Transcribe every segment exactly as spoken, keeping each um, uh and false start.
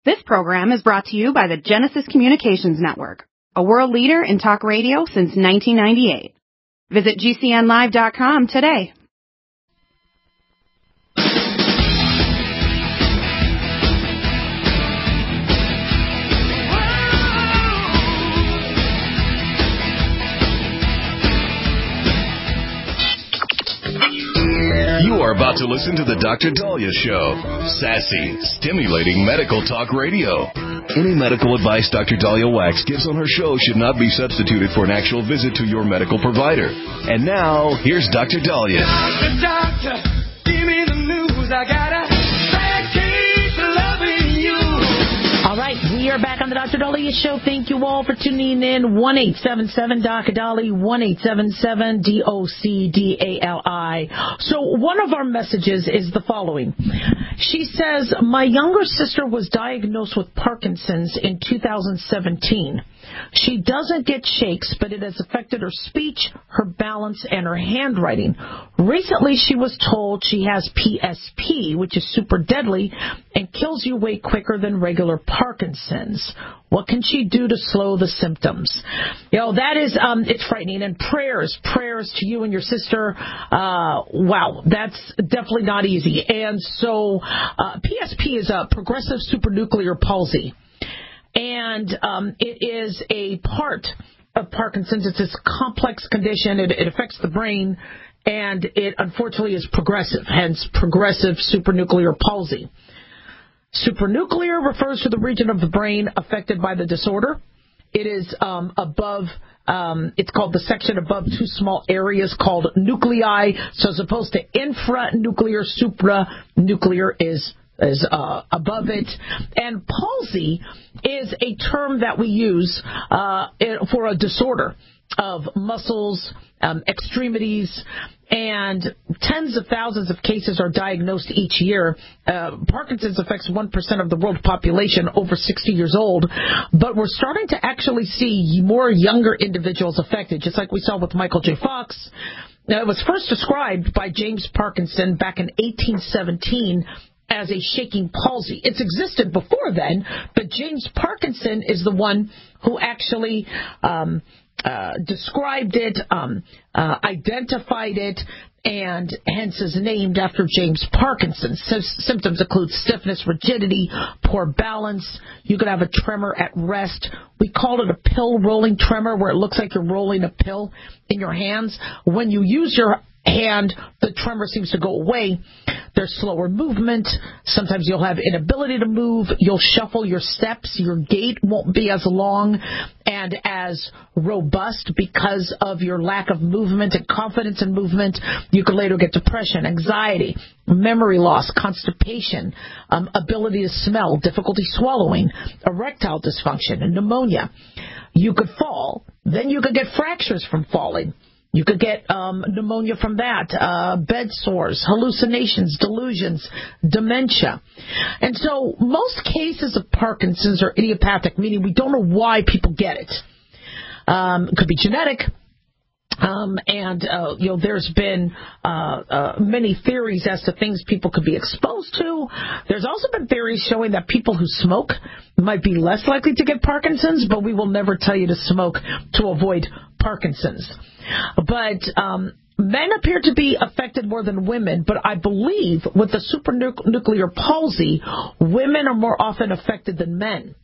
This program is brought to you by the Genesis Communications Network, a world leader in talk radio since nineteen ninety-eight. Visit G C N live dot com today. You are about to listen to the Doctor Dahlia Show. Sassy, stimulating medical talk radio. Any medical advice Doctor Dahlia Wax gives on her show should not be substituted for an actual visit to your medical provider. And now, here's Doctor Dahlia. Doctor, doctor, give me the news. I got a bad case of loving you. All right, we are back on the Doctor Dahlia Show. Thank you all for tuning in. one eight seven seven D O C D A L I, one eight seven seven D O C D A L I. So one of our messages is the following. She says, my younger sister was diagnosed with Parkinson's in two thousand seventeen. She doesn't get shakes, but it has affected her speech, her balance, and her handwriting. Recently, she was told she has P S P, which is super deadly and kills you way quicker than regular Parkinson's. What can she do to slow the symptoms? You know, that is, um, it's frightening. And prayers, prayers to you and your sister. Uh, wow, that's definitely not easy. And so uh, P S P is a progressive supranuclear palsy. And um, it is a part of Parkinson's. It's this complex condition. It, it affects the brain, and it unfortunately is progressive, hence progressive supranuclear palsy. Supranuclear refers to the region of the brain affected by the disorder. It is um, above, um, it's called the section above two small areas called nuclei. So as opposed to infranuclear, supranuclear is is uh, above it. And palsy is a term that we use uh, for a disorder of muscles, um, extremities, and tens of thousands of cases are diagnosed each year. Uh, Parkinson's affects one percent of the world population over sixty years old, but we're starting to actually see more younger individuals affected, just like we saw with Michael J. Fox. Now, it was first described by James Parkinson back in eighteen seventeen as a shaking palsy. It's existed before then, but James Parkinson is the one who actually um, uh, described it, um, uh, identified it, and hence is named after James Parkinson. So symptoms include stiffness, rigidity, poor balance. You could have a tremor at rest. We call it a pill rolling tremor, where it looks like you're rolling a pill in your hands. When you use your hand, the tremor seems to go away. There's slower movement. Sometimes you'll have inability to move. You'll shuffle your steps. Your gait won't be as long and as robust because of your lack of movement and confidence in movement. You could later get depression, anxiety, memory loss, constipation, um, ability to smell, difficulty swallowing, erectile dysfunction, and pneumonia. You could fall. Then you could get fractures from falling. You could get um, pneumonia from that, uh, bed sores, hallucinations, delusions, dementia. And so most cases of Parkinson's are idiopathic, meaning we don't know why people get it. Um, it could be genetic. Um, and, uh, you know, there's been uh, uh, many theories as to things people could be exposed to. There's also been theories showing that people who smoke might be less likely to get Parkinson's, but we will never tell you to smoke to avoid Parkinson's. But um, men appear to be affected more than women, but I believe with the supranuclear palsy, women are more often affected than men.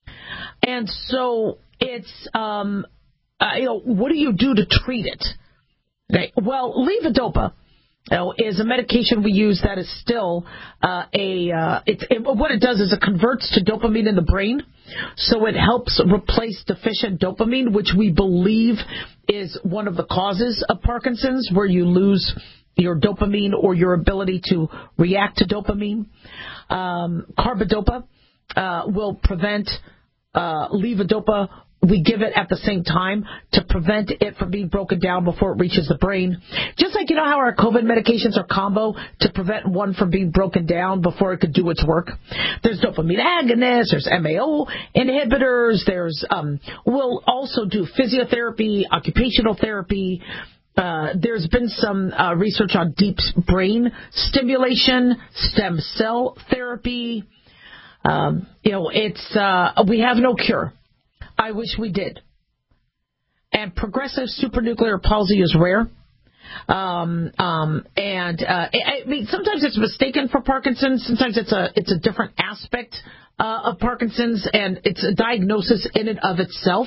And so it's... Um, Uh, you know, what do you do to treat it? Okay. Well, levodopa you know, is a medication we use that is still uh, a. Uh, it, it, what it does is it converts to dopamine in the brain, so it helps replace deficient dopamine, which we believe is one of the causes of Parkinson's, where you lose your dopamine or your ability to react to dopamine. Um, carbidopa uh, will prevent uh, levodopa. We give it at the same time to prevent it from being broken down before it reaches the brain. Just like, you know how our COVID medications are combo to prevent one from being broken down before it could do its work. There's dopamine agonists, there's M A O inhibitors, there's, um, we'll also do physiotherapy, occupational therapy. Uh, there's been some uh, research on deep brain stimulation, stem cell therapy. Um, you know, it's uh, we have no cure. I wish we did. And progressive supranuclear palsy is rare. Um, um, and uh, I, I mean, sometimes it's mistaken for Parkinson's. Sometimes it's a it's a different aspect uh, of Parkinson's, and it's a diagnosis in and of itself.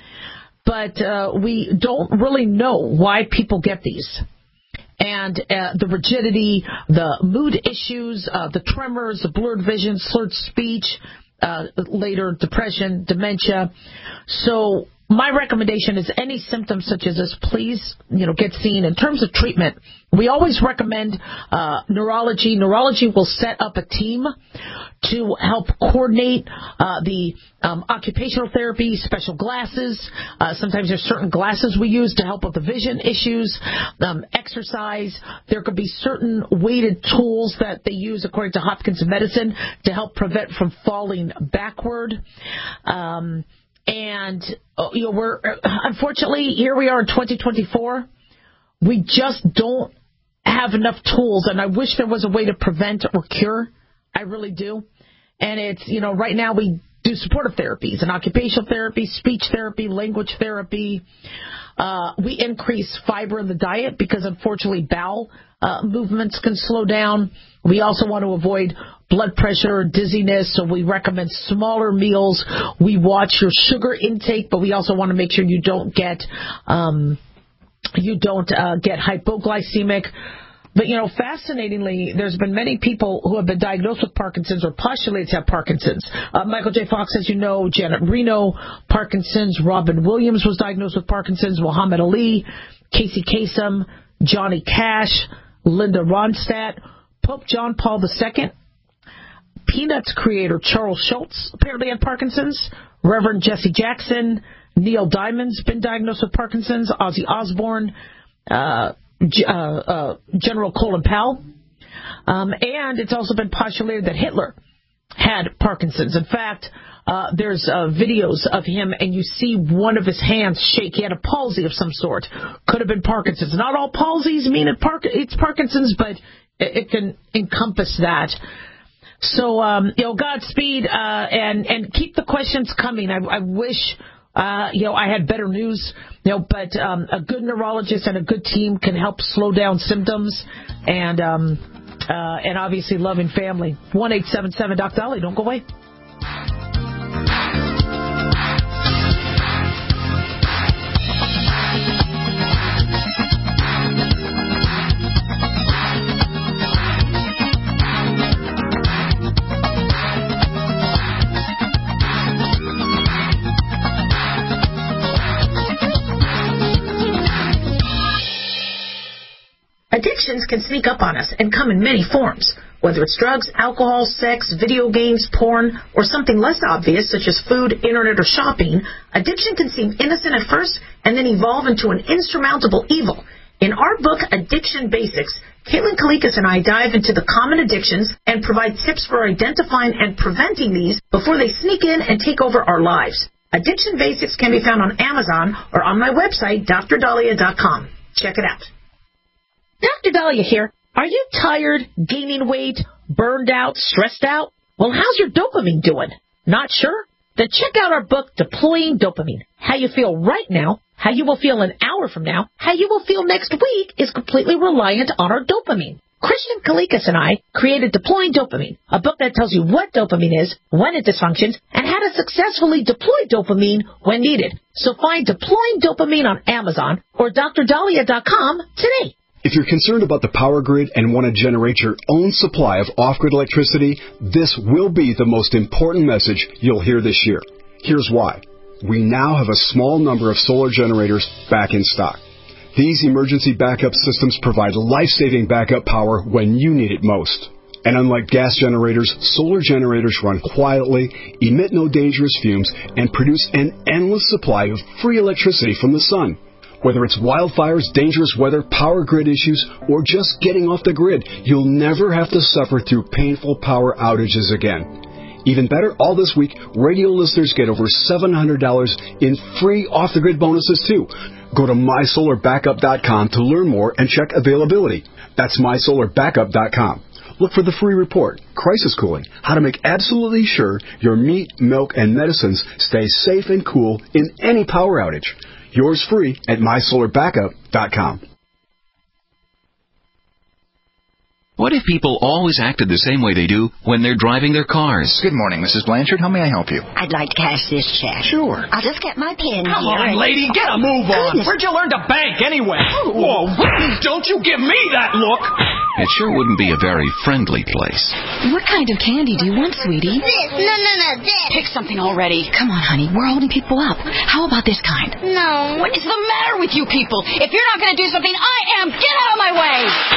But uh, we don't really know why people get these. And uh, the rigidity, the mood issues, uh, the tremors, the blurred vision, slurred speech, uh, later depression, dementia. So my recommendation is any symptoms such as this, please, you know, get seen. In terms of treatment, we always recommend uh, neurology. Neurology will set up a team to help coordinate uh, the um, occupational therapy, special glasses. Uh, sometimes there's certain glasses we use to help with the vision issues, um, exercise. There could be certain weighted tools that they use, according to Hopkins Medicine, to help prevent from falling backward. Um, and, uh, you know, we're, unfortunately, here we are in twenty twenty-four. We just don't have enough tools, and I wish there was a way to prevent or cure. I really do. And it's, you know, right now we do supportive therapies and occupational therapy, speech therapy, language therapy. Uh, we increase fiber in the diet because, unfortunately, bowel uh, movements can slow down. We also want to avoid blood pressure or dizziness, so we recommend smaller meals. We watch your sugar intake, but we also want to make sure you don't get um, you don't uh, get hypoglycemic. But, you know, fascinatingly, there's been many people who have been diagnosed with Parkinson's or postulated to have Parkinson's. Uh, Michael J. Fox, as you know, Janet Reno, Parkinson's. Robin Williams was diagnosed with Parkinson's. Muhammad Ali, Casey Kasem, Johnny Cash, Linda Ronstadt, Pope John Paul the Second, Peanuts creator Charles Schultz apparently had Parkinson's, Reverend Jesse Jackson, Neil Diamond's been diagnosed with Parkinson's, Ozzy Osbourne, uh, Uh, uh, General Colin Powell. Um, and it's also been postulated that Hitler had Parkinson's. In fact, uh, there's uh, videos of him, and you see one of his hands shake. He had a palsy of some sort. Could have been Parkinson's. Not all palsies mean it par- it's Parkinson's, but it, it can encompass that. So, um, you know, Godspeed, uh, and, and keep the questions coming. I, I wish... Uh, you know, I had better news, you know, but um, a good neurologist and a good team can help slow down symptoms, and um, uh, and obviously loving family. one eight seven seven Doctor Dolly. Don't go away. Addictions can sneak up on us and come in many forms, whether it's drugs, alcohol, sex, video games, porn, or something less obvious such as food, internet, or shopping. Addiction can seem innocent at first and then evolve into an insurmountable evil. In our book, Addiction Basics, Caitlin Kalikas and I dive into the common addictions and provide tips for identifying and preventing these before they sneak in and take over our lives. Addiction Basics can be found on Amazon or on my website, D R Dahlia dot com. Check it out. Doctor Dahlia here. Are you tired, gaining weight, burned out, stressed out? Well, how's your dopamine doing? Not sure? Then check out our book, Deploying Dopamine. How you feel right now, how you will feel an hour from now, how you will feel next week is completely reliant on our dopamine. Christian Kalikas and I created Deploying Dopamine, a book that tells you what dopamine is, when it dysfunctions, and how to successfully deploy dopamine when needed. So find Deploying Dopamine on Amazon or D R Dahlia dot com today. If you're concerned about the power grid and want to generate your own supply of off-grid electricity, this will be the most important message you'll hear this year. Here's why. We now have a small number of solar generators back in stock. These emergency backup systems provide life-saving backup power when you need it most. And unlike gas generators, solar generators run quietly, emit no dangerous fumes, and produce an endless supply of free electricity from the sun. Whether it's wildfires, dangerous weather, power grid issues, or just getting off the grid, you'll never have to suffer through painful power outages again. Even better, all this week, radio listeners get over seven hundred dollars in free off-the-grid bonuses, too. Go to my solar backup dot com to learn more and check availability. That's my solar backup dot com. look for the free report, Crisis Cooling, how to make absolutely sure your meat, milk, and medicines stay safe and cool in any power outage. Yours free at my solar backup dot com. What if people always acted the same way they do when they're driving their cars? Good morning, Missus Blanchard. How may I help you? I'd like to cash this check. Sure. I'll just get my pen Come here. on, and... lady, get a move on. Goodness. Where'd you learn to bank anyway? Whoa, don't you give me that look. It sure wouldn't be a very friendly place. What kind of candy do you want, sweetie? This. No, no, no, this. Pick something already. Come on, honey. We're holding people up. How about this kind? No. What is the matter with you people? If you're not going to do something, I am. Get out of my way.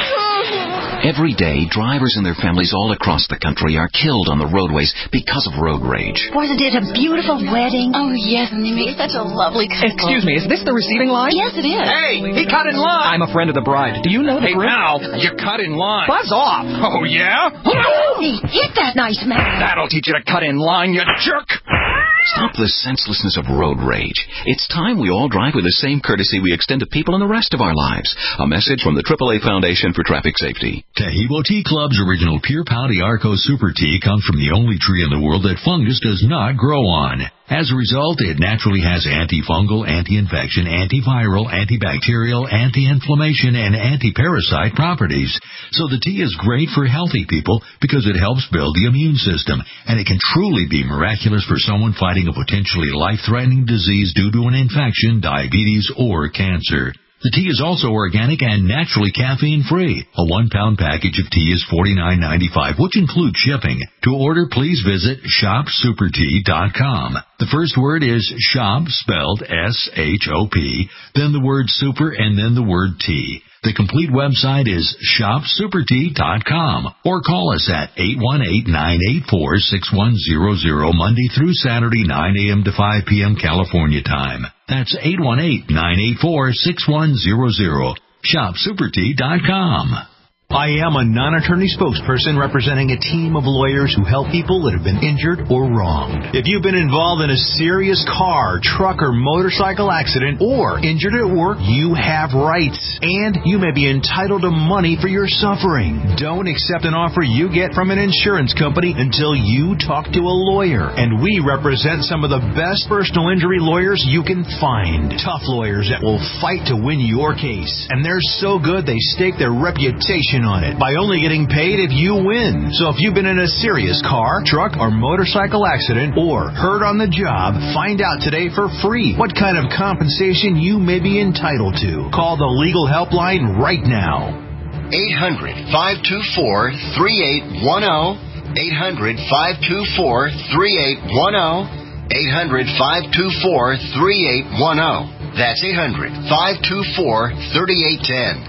Every day, drivers and their families all across the country are killed on the roadways because of road rage. Wasn't it a beautiful wedding? Oh, yes, and they make such a lovely couple. Excuse me, is this the receiving line? Yes, it is. Hey, he cut in line. I'm a friend of the bride. Do you know the Hey, groom? pal, you cut in line. Buzz off. Oh, yeah? Hey, hit that nice man. That'll teach you to cut in line, you jerk. Stop the senselessness of road rage. It's time we all drive with the same courtesy we extend to people in the rest of our lives. A message from the triple A Foundation for Traffic Safety. Tahibo Tea Club's original Pure Pouty Arco Super Tea comes from the only tree in the world that fungus does not grow on. As a result, it naturally has antifungal, anti-infection, antiviral, antibacterial, anti-inflammation, and anti-parasite properties. So the tea is great for healthy people because it helps build the immune system, and it can truly be miraculous for someone fighting a potentially life-threatening disease due to an infection, diabetes, or cancer. The tea is also organic and naturally caffeine-free. A one-pound package of tea is forty-nine ninety-five, which includes shipping. To order, please visit shop super tea dot com. The first word is shop, spelled S H O P, then the word super, and then the word tea. The complete website is shop super tea dot com, or call us at eight one eight, nine eight four, six one zero zero Monday through Saturday, nine a.m. to five p.m. California time. That's eight one eight, nine eight four, six one zero zero. shop super tea dot com. I am a non-attorney spokesperson representing a team of lawyers who help people that have been injured or wronged. If you've been involved in a serious car, truck, or motorcycle accident or injured at work, you have rights, and you may be entitled to money for your suffering. Don't accept an offer you get from an insurance company until you talk to a lawyer, and we represent some of the best personal injury lawyers you can find. Tough lawyers that will fight to win your case, and they're so good they stake their reputation on it by only getting paid if you win. So if you've been in a serious car, truck, or motorcycle accident or hurt on the job, find out today for free what kind of compensation you may be entitled to. Call the legal helpline right now. eight hundred, five two four, three eight one zero. eight hundred, five two four, three eight one zero. eight hundred, five two four, three eight one zero. That's eight hundred, five two four, three eight one zero.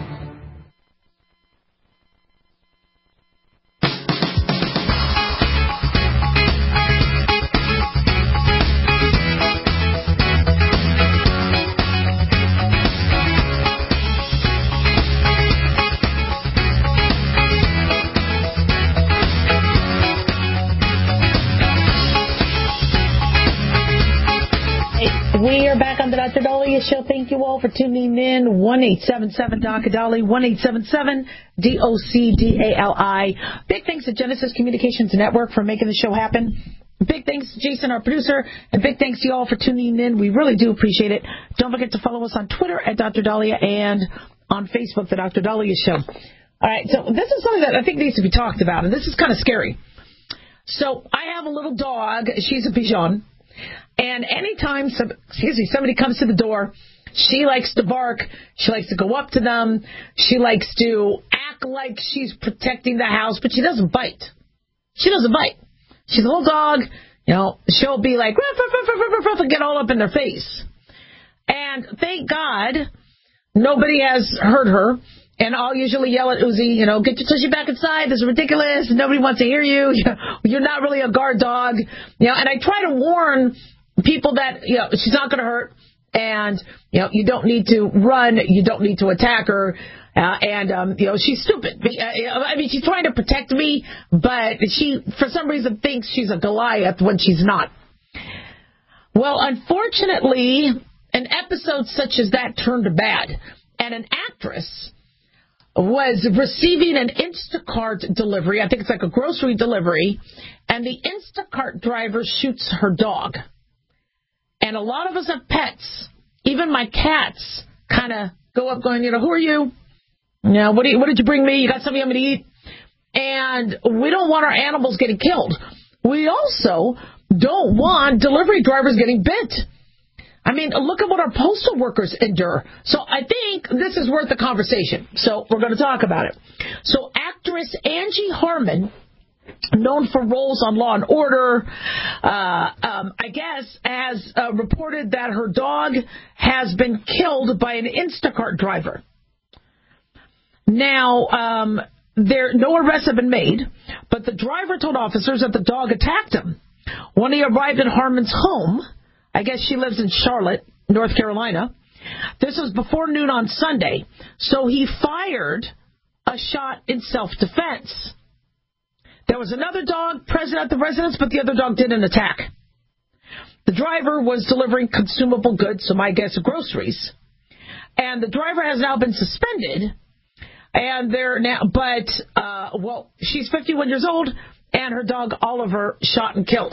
We are back on the Doctor Dahlia Show. Thank you all for tuning in. one eight seven seven D O C A D A L I, one eight seven seven D O C D A L I. Big thanks to Genesis Communications Network for making the show happen. Big thanks to Jason, our producer, and big thanks to you all for tuning in. We really do appreciate it. Don't forget to follow us on Twitter at Doctor Dahlia and on Facebook, the Doctor Dahlia Show. All right, so this is something that I think needs to be talked about, and this is kind of scary. So I have a little dog. She's a Bichon. And anytime some, excuse me, somebody comes to the door, she likes to bark. She likes to go up to them. She likes to act like she's protecting the house, but she doesn't bite. She doesn't bite. She's a little dog. You know, she'll be like, ruff, ruff, ruff, ruff, ruff, ruff, and get all up in their face. And thank God nobody has hurt her. And I'll usually yell at Uzi, you know, get your tushy back inside. This is ridiculous. Nobody wants to hear you. You're not really a guard dog. You know, and I try to warn people that, you know, she's not going to hurt. And, you know, you don't need to run. You don't need to attack her. Uh, and, um, you know, she's stupid. I mean, she's trying to protect me, but she, for some reason, thinks she's a Goliath when she's not. Well, unfortunately, an episode such as that turned bad. And an actress was receiving an Instacart delivery. I think it's like a grocery delivery. And the Instacart driver shoots her dog. And a lot of us have pets. Even my cats kind of go up going, you know, who are you? You know, what, do you, what did you bring me? You got something I'm going to eat? And we don't want our animals getting killed. We also don't want delivery drivers getting bit. I mean, look at what our postal workers endure. So I think this is worth a conversation. So we're going to talk about it. So actress Angie Harmon, known for roles on Law and Order, uh, um, I guess, has uh, reported that her dog has been killed by an Instacart driver. Now, um, there no arrests have been made, but the driver told officers that the dog attacked him. When he arrived at Harmon's home, I guess she lives in Charlotte, North Carolina, this was before noon on Sunday, so he fired a shot in self-defense. There was another dog present at the residence, but the other dog didn't attack. The driver was delivering consumable goods, so my guess groceries. And the driver has now been suspended. And they're now, but, uh, well, she's fifty-one years old, and her dog Oliver shot and killed.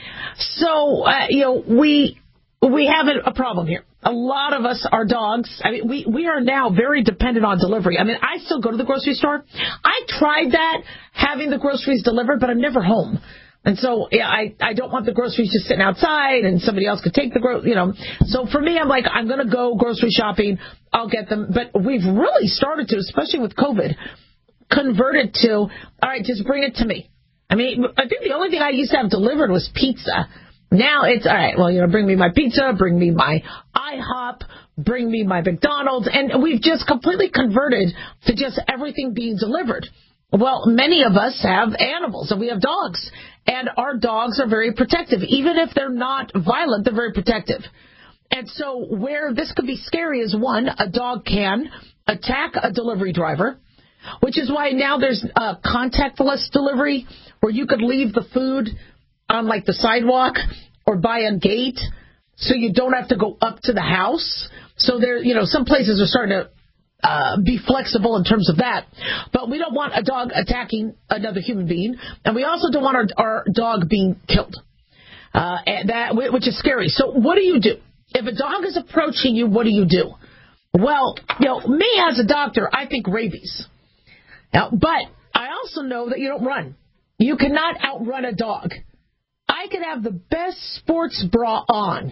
So, uh, you know, we we have a, a problem here. A lot of us are dogs. I mean, we, we are now very dependent on delivery. I mean, I still go to the grocery store. I tried that, having the groceries delivered, but I'm never home. And so, yeah, I, I don't want the groceries just sitting outside and somebody else could take the gro, you know. So for me, I'm like, I'm going to go grocery shopping. I'll get them. But we've really started to, especially with COVID, converted to, all right, just bring it to me. I mean, I think the only thing I used to have delivered was pizza. Now it's, all right, well, you know, bring me my pizza, bring me my IHOP, bring me my McDonald's. And we've just completely converted to just everything being delivered. Well, many of us have animals, and we have dogs. And our dogs are very protective. Even if they're not violent, they're very protective. And so where this could be scary is, one, a dog can attack a delivery driver, which is why now there's a contactless delivery where you could leave the food on, like, the sidewalk or by a gate so you don't have to go up to the house. So there, you know, some places are starting to Uh, be flexible in terms of that. But we don't want a dog attacking another human being. And we also don't want our, our dog being killed. Uh, and that, which is scary. So what do you do? If a dog is approaching you, what do you do? Well, you know, me as a doctor, I think rabies. Now, but I also know that you don't run. You cannot outrun a dog. I could have the best sports bra on.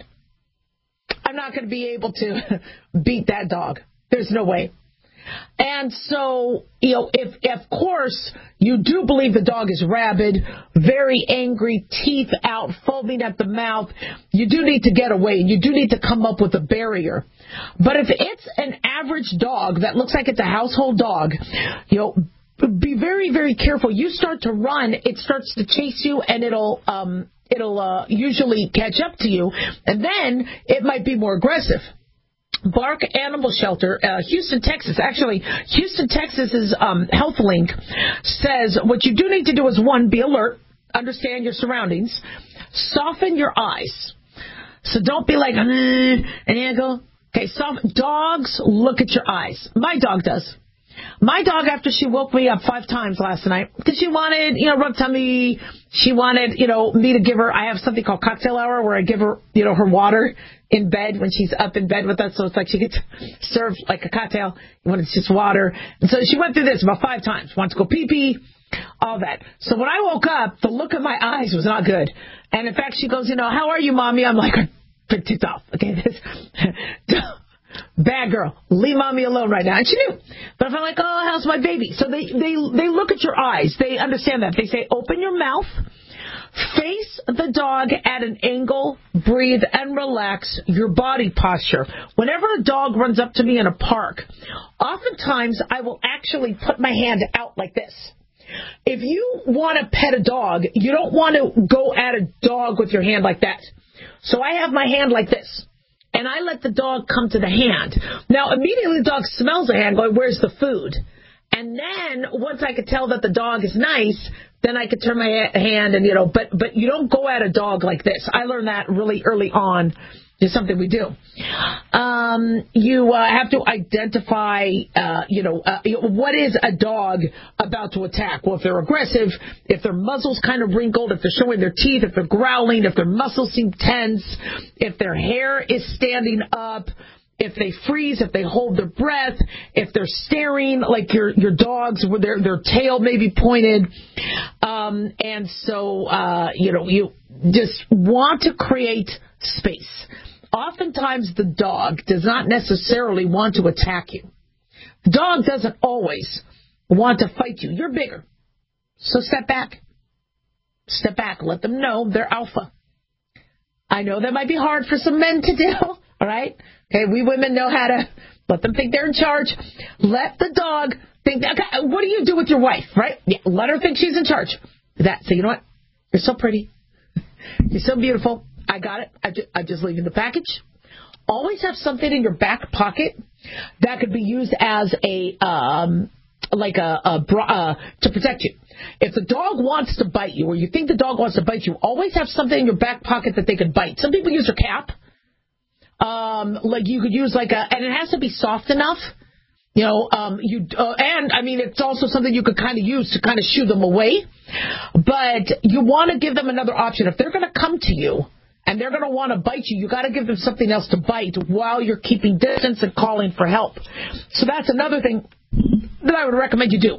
I'm not going to be able to beat that dog. There's no way. And so, you know, if, of course, you do believe the dog is rabid, very angry, teeth out, foaming at the mouth, you do need to get away. You do need to come up with a barrier. But if it's an average dog that looks like it's a household dog, you know, be very, very careful. You start to run, it starts to chase you, and it'll um, it'll uh, usually catch up to you, and then it might be more aggressive. Bark Animal Shelter, uh, Houston, Texas. Actually, Houston, Texas's um, HealthLink says what you do need to do is, one, be alert, understand your surroundings, soften your eyes. So don't be like, mm, and you go, okay, soft. Dogs look at your eyes. My dog does. My dog, after she woke me up five times last night, because she wanted, you know, rub tummy, she wanted, you know, me to give her, I have something called cocktail hour where I give her, you know, her water in bed when she's up in bed with us, so it's like she gets served like a cocktail when it's just water. And so she went through this about five times, wants to go pee-pee, all that. So when I woke up, the look in my eyes was not good. And in fact, she goes, you know, how are you, Mommy? I'm like, ticked off. Okay, this bad girl, leave Mommy alone right now. And she knew. But if I'm like, oh, how's my baby? So they, they, they look at your eyes. They understand that. They say, open your mouth, face the dog at an angle, breathe, and relax your body posture. Whenever a dog runs up to me in a park, oftentimes I will actually put my hand out like this. If you want to pet a dog, you don't want to go at a dog with your hand like that. So I have my hand like this. And I let the dog come to the hand. Now, immediately the dog smells the hand going, where's the food? And then, once I could tell that the dog is nice, then I could turn my hand and, you know, but but you don't go at a dog like this. I learned that really early on. It's something we do. Um, you uh, have to identify, uh, you know, uh, what is a dog about to attack? Well, if they're aggressive, if their muzzle's kind of wrinkled, if they're showing their teeth, if they're growling, if their muscles seem tense, if their hair is standing up, if they freeze, if they hold their breath, if they're staring like your your dogs with their their tail may be pointed, um, and so uh, you know you just want to create space. Oftentimes, the dog does not necessarily want to attack you. The dog doesn't always want to fight you. You're bigger, so step back. Step back. Let them know they're alpha. I know that might be hard for some men to do. All right. Okay, we women know how to let them think they're in charge. Let the dog think that, okay, what do you do with your wife, right? Yeah, let her think she's in charge. That, so you know what? You're so pretty. You're so beautiful. I got it. I just, I'm just leaving the package. Always have something in your back pocket that could be used as a, um, like a, a uh, to protect you. If the dog wants to bite you or you think the dog wants to bite you, always have something in your back pocket that they could bite. Some people use their cap. Um, like you could use like a, and it has to be soft enough, you know, um, you, uh, and I mean, it's also something you could kind of use to kind of shoo them away, but you want to give them another option. If they're going to come to you and they're going to want to bite you, you got to give them something else to bite while you're keeping distance and calling for help. So that's another thing that I would recommend you do.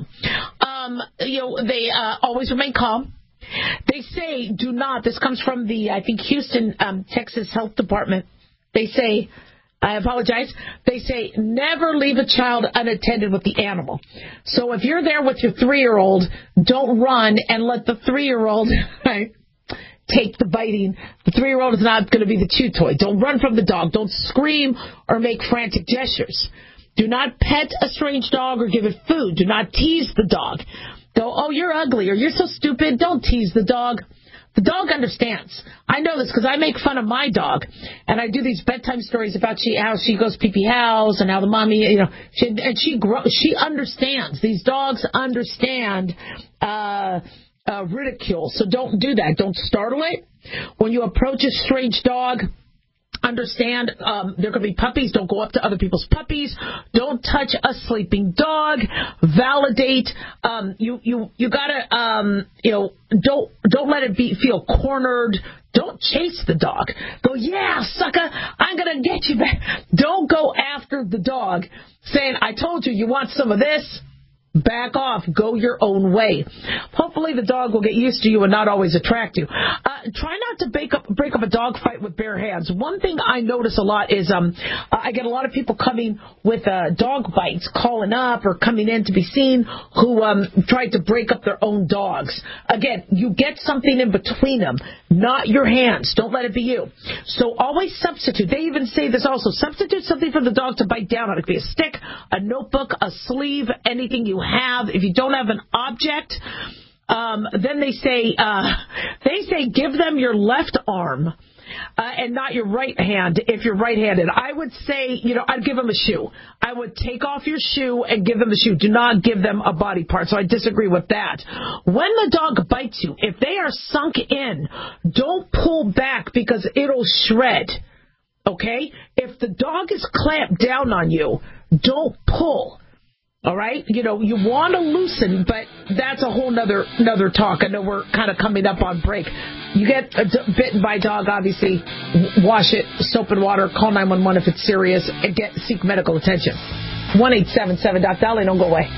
Um, you know, they, uh, always remain calm. They say do not, this comes from the, I think, Houston, um, Texas Health Department. They say, I apologize, they say never leave a child unattended with the animal. So if you're there with your three-year-old, don't run and let the three-year-old right, take the biting. The three-year-old is not going to be the chew toy. Don't run from the dog. Don't scream or make frantic gestures. Do not pet a strange dog or give it food. Do not tease the dog. Go, oh, you're ugly or you're so stupid. Don't tease the dog. The dog understands. I know this because I make fun of my dog, and I do these bedtime stories about she how she goes pee-pee house and how the mommy, you know, she, and she grow, she understands. These dogs understand uh, uh, ridicule, so don't do that. Don't startle it. When you approach a strange dog, understand um, there could be puppies. Don't go up to other people's puppies. Don't touch a sleeping dog. Validate. Um, you you you gotta um, you know don't don't let it be feel cornered. Don't chase the dog. Go, yeah, sucker, I'm gonna get you back. Don't go after the dog, saying, I told you you want some of this. Back off. Go your own way. Hopefully the dog will get used to you and not always attract you. Uh, try not to break up, break up a dog fight with bare hands. One thing I notice a lot is um, I get a lot of people coming with uh, dog bites, calling up or coming in to be seen, who um, try to break up their own dogs. Again, you get something in between them, not your hands. Don't let it be you. So always substitute. They even say this also. Substitute something for the dog to bite down on. It could be a stick, a notebook, a sleeve, anything you have. If you don't have an object, um, then they say uh, they say give them your left arm uh, and not your right hand if you're right-handed. I would say, you know, I'd give them a shoe. I would take off your shoe and give them a shoe. Do not give them a body part. So I disagree with that. When the dog bites you, if they are sunk in, don't pull back because it'll shred. Okay? If the dog is clamped down on you, don't pull. All right? You know, you want to loosen, but that's a whole nother, nother talk. I know we're kind of coming up on break. You get a d- bitten by a dog, obviously, wash it, soap and water, call nine one one if it's serious, and get seek medical attention. one eight seven seven Doc Dolly, don't go away.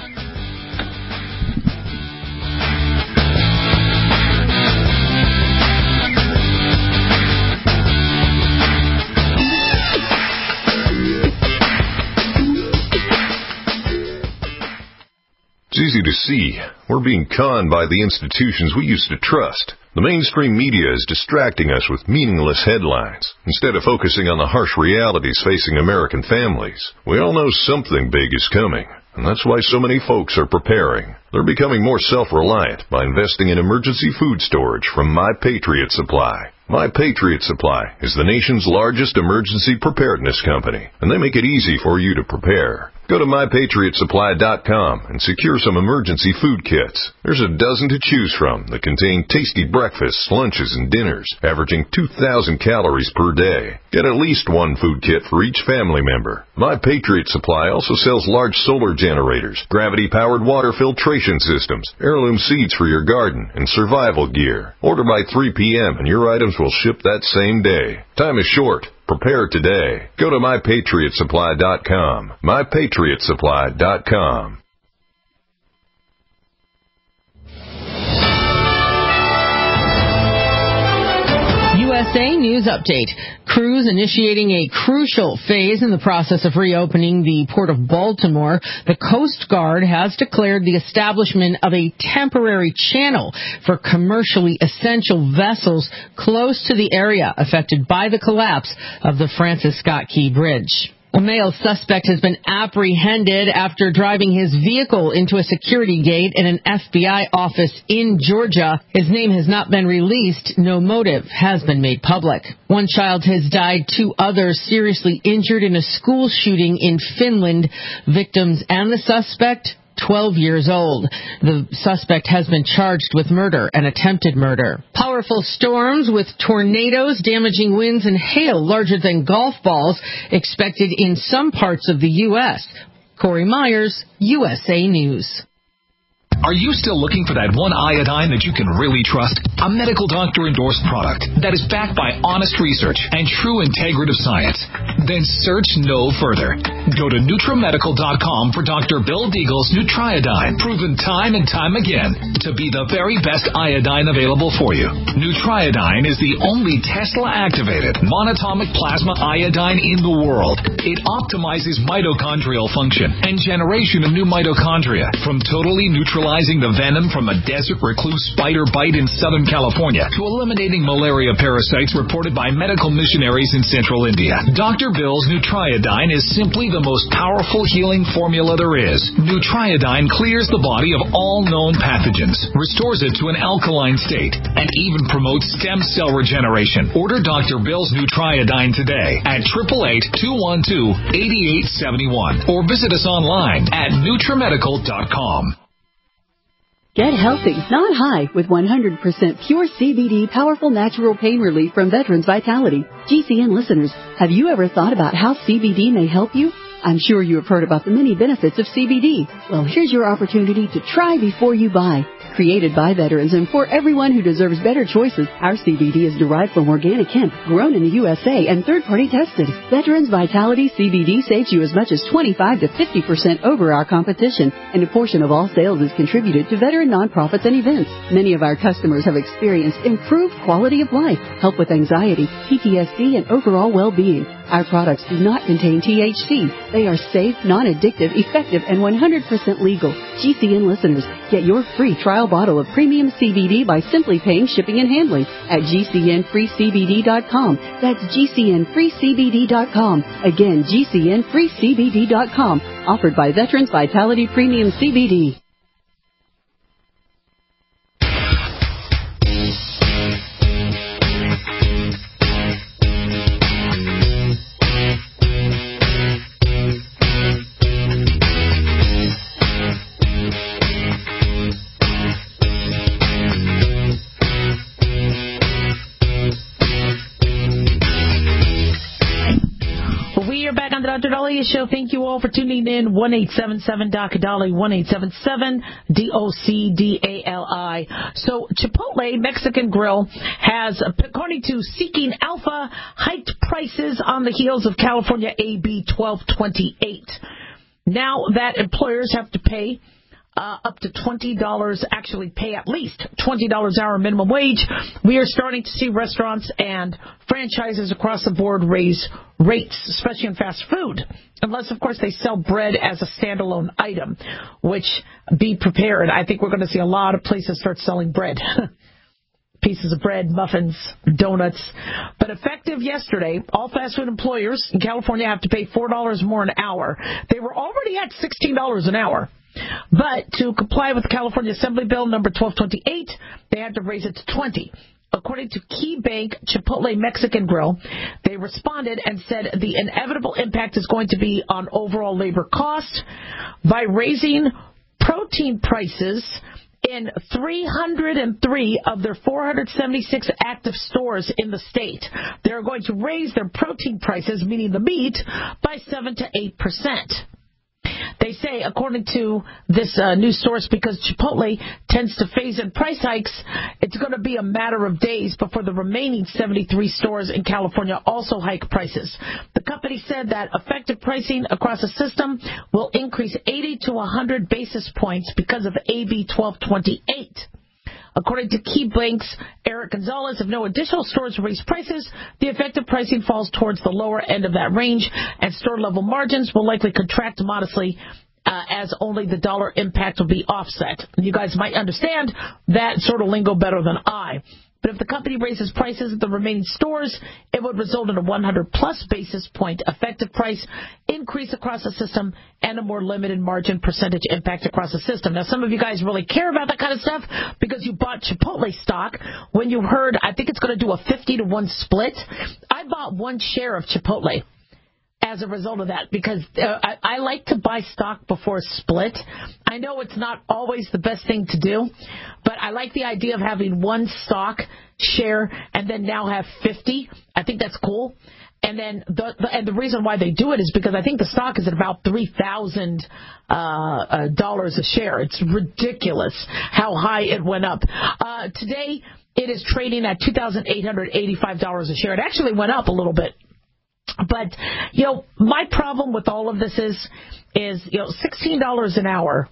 It's easy to see. We're being conned by the institutions we used to trust. The mainstream media is distracting us with meaningless headlines instead of focusing on the harsh realities facing American families. We all know something big is coming, and that's why so many folks are preparing. They're becoming more self-reliant by investing in emergency food storage from My Patriot Supply. My Patriot Supply is the nation's largest emergency preparedness company, and they make it easy for you to prepare. Go to my patriot supply dot com and secure some emergency food kits. There's a dozen to choose from that contain tasty breakfasts, lunches, and dinners, averaging two thousand calories per day. Get at least one food kit for each family member. My Patriot Supply also sells large solar generators, gravity-powered water filtration systems, heirloom seeds for your garden, and survival gear. Order by three p.m. and your items will ship that same day. Time is short. Prepare today. Go to my patriot supply dot com. my patriot supply dot com. U S A News Update. Crews initiating a crucial phase in the process of reopening the Port of Baltimore. The Coast Guard has declared the establishment of a temporary channel for commercially essential vessels close to the area affected by the collapse of the Francis Scott Key Bridge. A male suspect has been apprehended after driving his vehicle into a security gate in an F B I office in Georgia. His name has not been released. No motive has been made public. One child has died, two others seriously injured in a school shooting in Finland. Victims and the suspect, twelve years old. The suspect has been charged with murder and attempted murder. Powerful storms with tornadoes, damaging winds, and hail larger than golf balls expected in some parts of the U S Corey Myers, U S A News. Are you still looking for that one iodine that you can really trust? A medical doctor-endorsed product that is backed by honest research and true integrative science? Then search no further. Go to Nutramedical dot com for Doctor Bill Deagle's Nutriodine, proven time and time again to be the very best iodine available for you. Nutriodine is the only Tesla-activated monatomic plasma iodine in the world. It optimizes mitochondrial function and generation of new mitochondria from totally neutralizing the venom from a desert recluse spider bite in Southern California to eliminating malaria parasites reported by medical missionaries in central India. Doctor Bill's Nutriodine is simply the most powerful healing formula there is. Nutriodine clears the body of all known pathogens, restores it to an alkaline state, and even promotes stem cell regeneration. Order Doctor Bill's Nutriodine today at eight eight eight, two one two, eight eight seven one or visit us online at Nutramedical dot com. Get healthy, not high, with one hundred percent pure C B D powerful natural pain relief from Veterans Vitality. G C N listeners, have you ever thought about how C B D may help you? I'm sure you have heard about the many benefits of C B D. Well, here's your opportunity to try before you buy. Created by veterans and for everyone who deserves better choices, our C B D is derived from organic hemp, grown in the U S A, and third-party tested. Veterans Vitality C B D saves you as much as twenty-five to fifty percent over our competition, and a portion of all sales is contributed to veteran nonprofits and events. Many of our customers have experienced improved quality of life, help with anxiety, P T S D, and overall well-being. Our products do not contain T H C. They are safe, non-addictive, effective, and one hundred percent legal. G C N listeners, get your free trial bottle of premium C B D by simply paying shipping and handling at G C N free C B D dot com. That's G C N free C B D dot com. Again, G C N free C B D dot com. Offered by Veterans Vitality Premium C B D. Doctor Dahlia Show. Thank you all for tuning in. one eight seven seven D O C A D A L I, one eight seven seven D O C D A L I. So Chipotle Mexican Grill has, according to Seeking Alpha, hiked prices on the heels of California A B twelve twenty-eight. Now that employers have to pay Uh, up to twenty dollars, actually pay at least twenty dollars an hour minimum wage, we are starting to see restaurants and franchises across the board raise rates, especially in fast food. Unless, of course, they sell bread as a standalone item, which, be prepared, I think we're going to see a lot of places start selling bread. Pieces of bread, muffins, donuts. But effective yesterday, all fast food employers in California have to pay four dollars more an hour. They were already at sixteen dollars an hour. But to comply with California Assembly Bill number twelve twenty-eight, they had to raise it to twenty dollars. According to KeyBank Chipotle Mexican Grill, they responded and said the inevitable impact is going to be on overall labor costs by raising protein prices in three hundred three of their four hundred seventy-six active stores in the state. They're going to raise their protein prices, meaning the meat, by seven to eight percent. They say, according to this uh, news source, because Chipotle tends to phase in price hikes, it's going to be a matter of days before the remaining seventy-three stores in California also hike prices. The company said that effective pricing across the system will increase eighty to one hundred basis points because of A B twelve twenty-eight. According to KeyBank's Eric Gonzalez, if no additional stores raise prices, the effective pricing falls towards the lower end of that range, and store-level margins will likely contract modestly uh, as only the dollar impact will be offset. You guys might understand that sort of lingo better than I. But if the company raises prices at the remaining stores, it would result in a one hundred plus basis point effective price increase across the system and a more limited margin percentage impact across the system. Now, some of you guys really care about that kind of stuff because you bought Chipotle stock when you heard, I think it's going to do a fifty to one split. I bought one share of Chipotle as a result of that, because uh, I, I like to buy stock before a split. I know it's not always the best thing to do, but I like the idea of having one stock share and then now have fifty. I think that's cool. And then the, the and the reason why they do it is because I think the stock is at about three thousand uh, uh, dollars a share. It's ridiculous how high it went up. Uh, today it is trading at two thousand eight hundred eighty-five dollars a share. It actually went up a little bit. But, you know, my problem with all of this is, is you know, sixteen dollars an hour,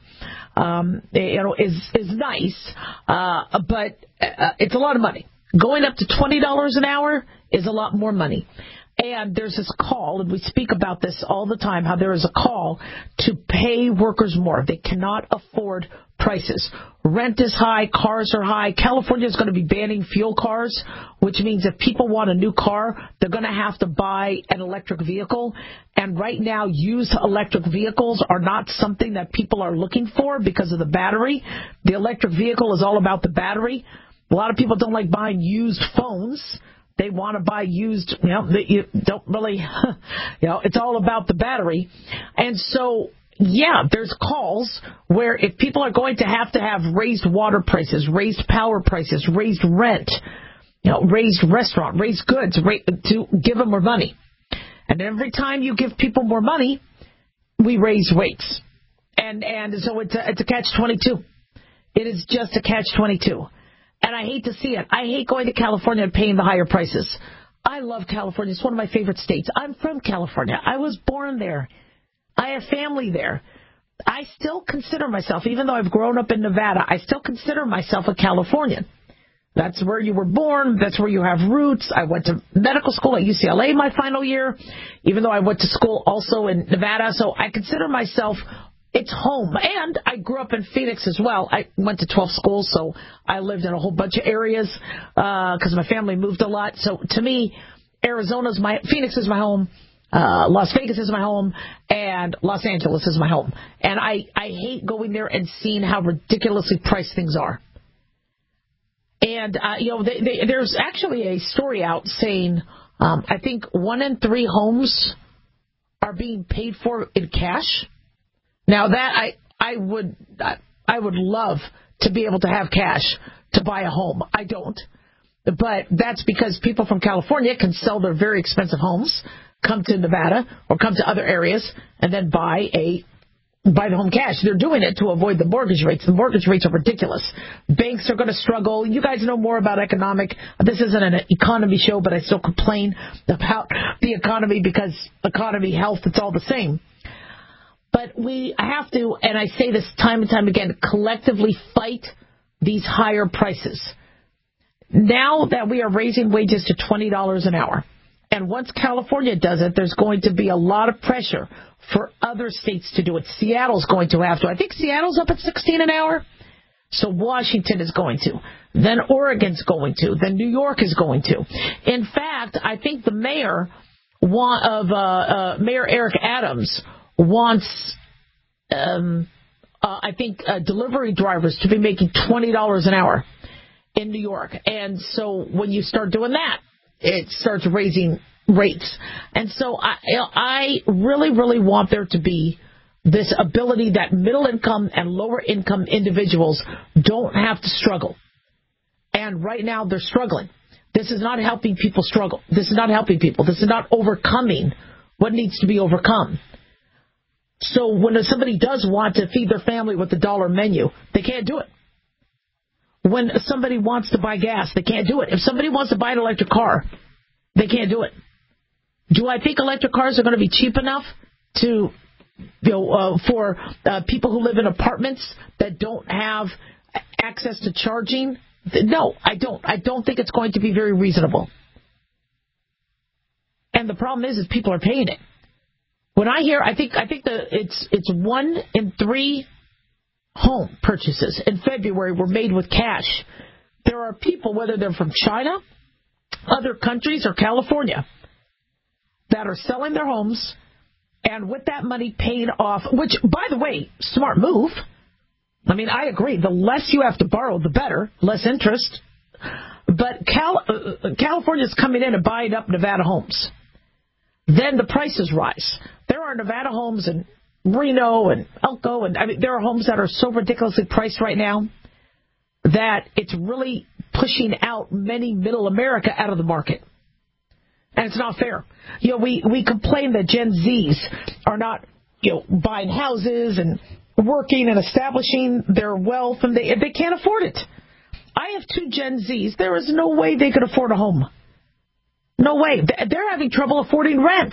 um, you know, is is nice, uh, but uh, it's a lot of money. Going up to twenty dollars an hour is a lot more money. And there's this call, and we speak about this all the time, how there is a call to pay workers more. They cannot afford prices. Rent is high, cars are high. California is going to be banning fuel cars, which means if people want a new car, they're going to have to buy an electric vehicle. And right now, used electric vehicles are not something that people are looking for because of the battery. The electric vehicle is all about the battery. A lot of people don't like buying used phones. They want to buy used, you know, you don't really, you know, it's all about the battery. And so, yeah, there's calls where if people are going to have to have raised water prices, raised power prices, raised rent, you know, raised restaurant, raised goods, to give them more money. And every time you give people more money, we raise rates. And and so it's a, it's a catch twenty-two. It is just a catch twenty-two. And I hate to see it. I hate going to California and paying the higher prices. I love California. It's one of my favorite states. I'm from California. I was born there. I have family there. I still consider myself, even though I've grown up in Nevada, I still consider myself a Californian. That's where you were born. That's where you have roots. I went to medical school at U C L A my final year, even though I went to school also in Nevada. So I consider myself, it's home. And I grew up in Phoenix as well. I went to twelve schools, so I lived in a whole bunch of areas because uh, my family moved a lot. So to me, Arizona's my, Phoenix is my home. Uh, Las Vegas is my home, and Los Angeles is my home. And I, I hate going there and seeing how ridiculously priced things are. And, uh, you know, they, they, there's actually a story out saying, um, I think one in three homes are being paid for in cash. Now that I, I would, I would love to be able to have cash to buy a home. I don't. But that's because people from California can sell their very expensive homes, come to Nevada or come to other areas, and then buy a buy the home cash. They're doing it to avoid the mortgage rates. The mortgage rates are ridiculous. Banks are going to struggle. You guys know more about economic. This isn't an economy show, but I still complain about the economy because economy, health, it's all the same. But we have to, and I say this time and time again, collectively fight these higher prices. Now that we are raising wages to twenty dollars an hour, and once California does it, there's going to be a lot of pressure for other states to do it. Seattle's going to have to. I think Seattle's up at sixteen an hour. So Washington is going to. Then Oregon's going to. Then New York is going to. In fact, I think the mayor of uh, uh, Mayor Eric Adams wants, um, uh, I think, uh, delivery drivers to be making twenty dollars an hour. in New York. And so when you start doing that, it starts raising rates. And so I, I really, really want there to be this ability that middle income and lower income individuals don't have to struggle. And right now they're struggling. This is not helping people struggle. This is not helping people. This is not overcoming what needs to be overcome. So when somebody does want to feed their family with a dollar menu, they can't do it. When somebody wants to buy gas, they can't do it. If somebody wants to buy an electric car, they can't do it. Do I think electric cars are going to be cheap enough to, you know, uh, for uh, people who live in apartments that don't have access to charging? No, I don't. I don't think it's going to be very reasonable. And the problem is, is people are paying it. When I hear, I think, I think the it's it's one in three home purchases in February were made with cash. There are people, whether they're from China, other countries, or California, that are selling their homes and with that money paying off, which, by the way, smart move. I mean, I agree. The less you have to borrow, the better, less interest. But Cal- uh, California's coming in and buying up Nevada homes. Then the prices rise. There are Nevada homes in Reno and Elko, and I mean, there are homes that are so ridiculously priced right now that it's really pushing out many middle America out of the market. And it's not fair. You know, we, we complain that Gen Zs are not, you know, buying houses and working and establishing their wealth, and they they can't afford it. I have two Gen Zs. There is no way they could afford a home. No way. They're having trouble affording rent.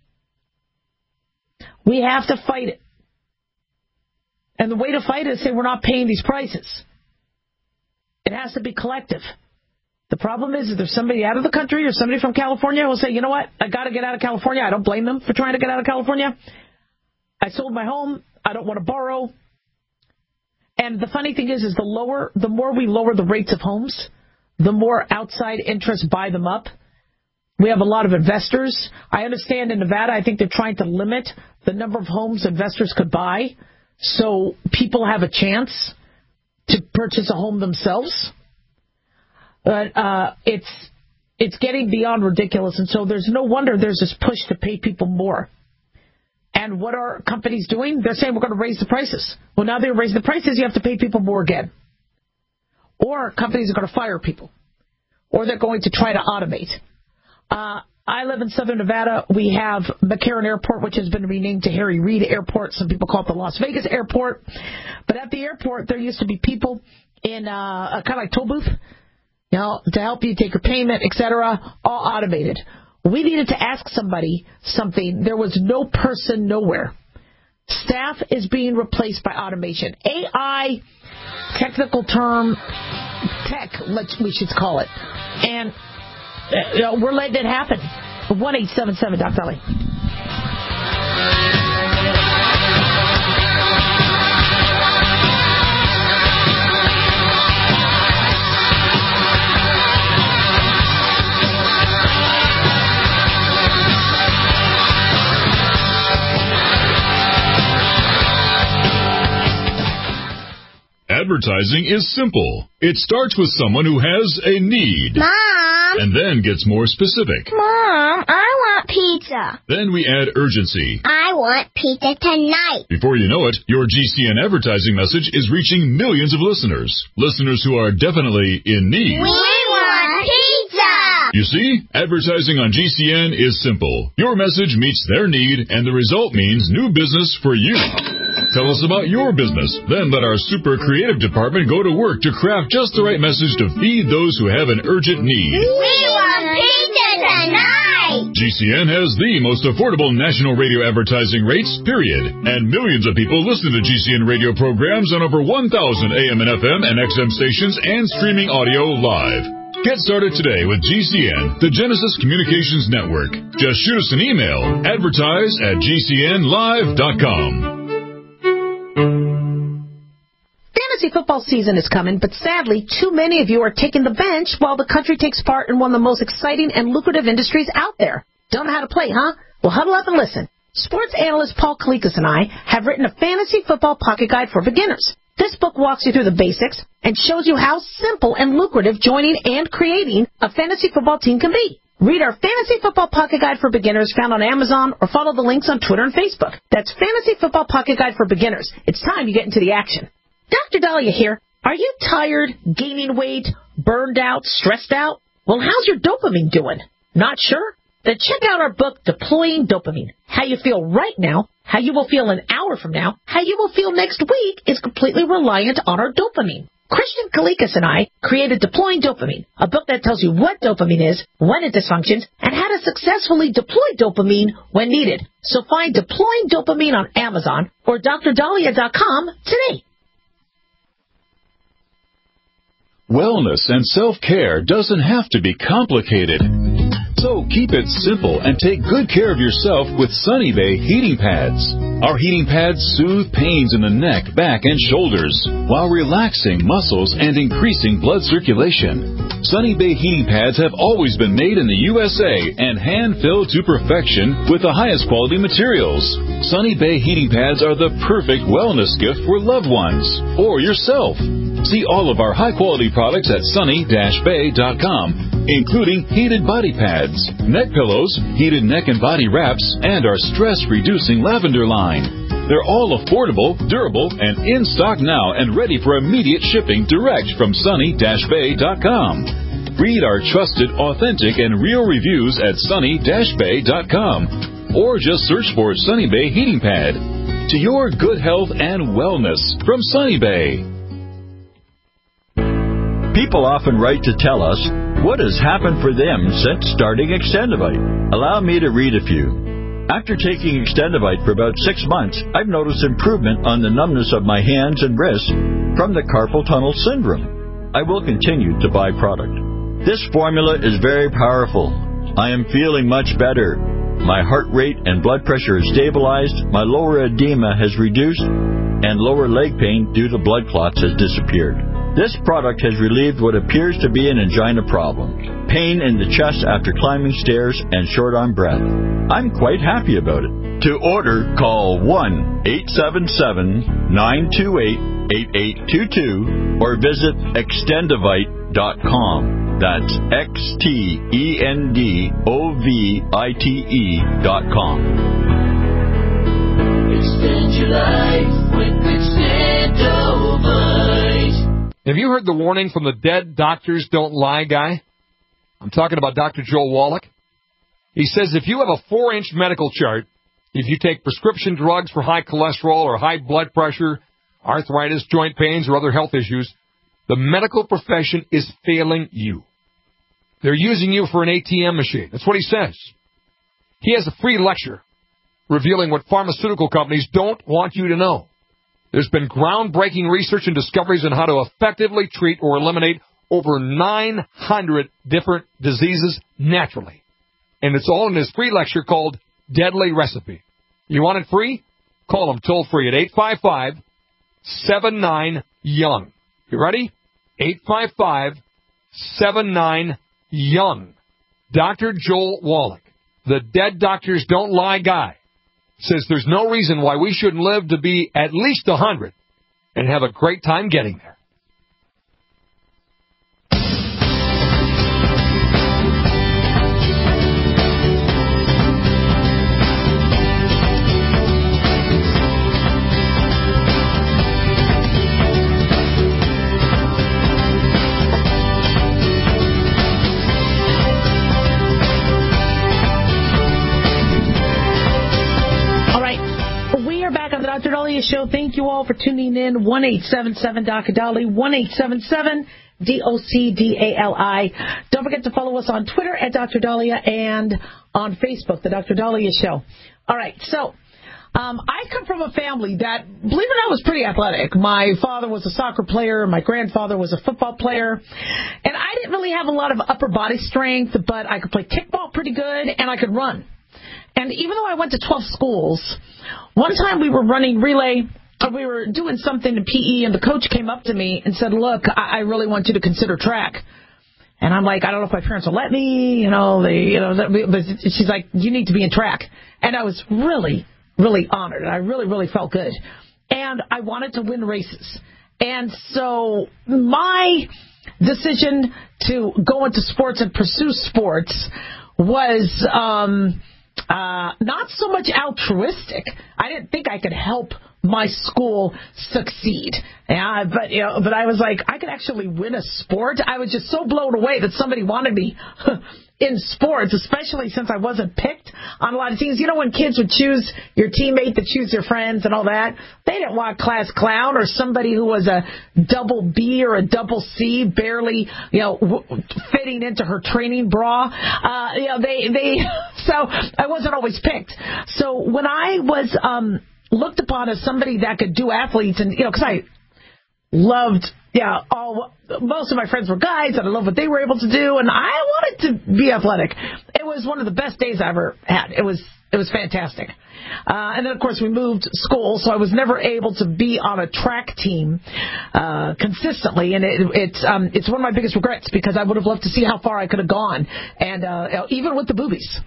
We have to fight it. And the way to fight it is say we're not paying these prices. It has to be collective. The problem is if there's somebody out of the country or somebody from California who will say, you know what, I got to get out of California. I don't blame them for trying to get out of California. I sold my home. I don't want to borrow. And the funny thing is, is the lower, the more we lower the rates of homes, the more outside interests buy them up. We have a lot of investors. I understand in Nevada, I think they're trying to limit the number of homes investors could buy so people have a chance to purchase a home themselves. But uh, it's it's getting beyond ridiculous, and so there's no wonder there's this push to pay people more. And what are companies doing? They're saying we're going to raise the prices. Well, now they're raising the prices, you have to pay people more again. Or companies are going to fire people. Or they're going to try to automate. Uh, I live in southern Nevada. We have McCarran Airport, which has been renamed to Harry Reid Airport. Some people call it the Las Vegas Airport. But at the airport, there used to be people in uh, a kind of like toll booth, you know, to help you take your payment, et cetera, all automated. We needed to ask somebody something. There was no person nowhere. Staff is being replaced by automation. A I, technical term, tech, let's, we should call it. And uh, you know, we're letting it happen. one eight seven seven Doc Dolly. Advertising is simple. It starts with someone who has a need. Mom! And then gets more specific. Mom, I want pizza. Then we add urgency. I want pizza tonight. Before you know it, your G C N advertising message is reaching millions of listeners. Listeners who are definitely in need. We want pizza! You see, advertising on G C N is simple. Your message meets their need, and the result means new business for you. Tell us about your business. Then let our super creative department go to work to craft just the right message to feed those who have an urgent need. We want pizza tonight! G C N has the most affordable national radio advertising rates, period. And millions of people listen to G C N radio programs on over one thousand A M and F M and X M stations and streaming audio live. Get started today with G C N, the Genesis Communications Network. Just shoot us an email, advertise at G C N live dot com. Fantasy football season is coming, but sadly, too many of you are taking the bench while the country takes part in one of the most exciting and lucrative industries out there. Don't know how to play, huh? Well, huddle up and listen. Sports analyst Paul Kalikas and I have written a fantasy football pocket guide for beginners. This book walks you through the basics and shows you how simple and lucrative joining and creating a fantasy football team can be. Read our Fantasy Football Pocket Guide for Beginners found on Amazon or follow the links on Twitter and Facebook. That's Fantasy Football Pocket Guide for Beginners. It's time you get into the action. Doctor Dahlia here. Are you tired, gaining weight, burned out, stressed out? Well, how's your dopamine doing? Not sure? Then check out our book, Deploying Dopamine. How you feel right now, how you will feel an hour from now, how you will feel next week is completely reliant on our dopamine. Christian Kalikas and I created Deploying Dopamine, a book that tells you what dopamine is, when it dysfunctions, and how to successfully deploy dopamine when needed. So find Deploying Dopamine on Amazon or D R Dahlia dot com today. Wellness and self-care doesn't have to be complicated. So keep it simple and take good care of yourself with Sunny Bay heating pads. Our heating pads soothe pains in the neck, back, and shoulders while relaxing muscles and increasing blood circulation. Sunny Bay heating pads have always been made in the U S A and hand-filled to perfection with the highest quality materials. Sunny Bay heating pads are the perfect wellness gift for loved ones or yourself. See all of our high-quality products at sunny dash bay dot com, including heated body pads, neck pillows, heated neck and body wraps, and our stress-reducing lavender line. They're all affordable, durable, and in stock now and ready for immediate shipping direct from sunny dash bay dot com. Read our trusted, authentic, and real reviews at sunny dash bay dot com, or just search for Sunny Bay Heating Pad. To your good health and wellness from Sunny Bay. People often write to tell us what has happened for them since starting Extendivite. Allow me to read a few. After taking Extendivite for about six months, I've noticed improvement on the numbness of my hands and wrists from the carpal tunnel syndrome. I will continue to buy product. This formula is very powerful. I am feeling much better. My heart rate and blood pressure is stabilized, my lower edema has reduced, and lower leg pain due to blood clots has disappeared. This product has relieved what appears to be an angina problem, pain in the chest after climbing stairs, and short on breath. I'm quite happy about it. To order, call one eight seven seven, nine two eight, eight eight two two or visit extendivite dot com. That's X T E N D O V I T E dot com. Extend your life with Extendivite. Have you heard the warning from the Dead Doctors Don't Lie guy? I'm talking about Doctor Joel Wallach. He says if you have a four-inch medical chart, if you take prescription drugs for high cholesterol or high blood pressure, arthritis, joint pains, or other health issues, the medical profession is failing you. They're using you for an A T M machine. That's what he says. He has a free lecture revealing what pharmaceutical companies don't want you to know. There's been groundbreaking research and discoveries on how to effectively treat or eliminate over nine hundred different diseases naturally. And it's all in his free lecture called Deadly Recipe. You want it free? Call him toll free at eight five five, seven nine, young. You ready? eight five five, seven nine, young. Doctor Joel Wallach, the Dead Doctors Don't Lie guy, says there's no reason why we shouldn't live to be at least one hundred and have a great time getting there. Doctor Dahlia Show. Thank you all for tuning in. one eight seven seven D O C A D A L I, one eight seven seven D O C D A L I. Don't forget to follow us on Twitter at Doctor Dahlia and on Facebook, The Doctor Dahlia Show. All right, so um, I come from a family that, believe it or not, was pretty athletic. My father was a soccer player. My grandfather was a football player. And I didn't really have a lot of upper body strength, but I could play kickball pretty good, and I could run. And even though I went to twelve schools, one time we were running relay, or we were doing something in P E, and the coach came up to me and said, look, I, I really want you to consider track. And I'm like, I don't know if my parents will let me, you know, they, you know, but she's like, you need to be in track. And I was really, really honored, and I really, really felt good. And I wanted to win races. And so my decision to go into sports and pursue sports was um, uh, not so much altruistic. I didn't think I could help my school succeed. Yeah, but you know, but I was like, I could actually win a sport. I was just so blown away that somebody wanted me in sports, especially since I wasn't picked on a lot of teams. You know, when kids would choose your teammate to choose their friends and all that, they didn't want class clown or somebody who was a double B or a double C, barely, you know, w- fitting into her training bra. Uh, you know, they, they, so I wasn't always picked. So when I was, um, looked upon as somebody that could do athletes, and, you know, because I loved, yeah, all, most of my friends were guys, and I loved what they were able to do, and I wanted to be athletic. It was one of the best days I ever had. It was, it was fantastic. Uh, and then, of course, we moved school, so I was never able to be on a track team uh, consistently, and it, it's um, it's one of my biggest regrets, because I would have loved to see how far I could have gone, and uh, even with the boobies.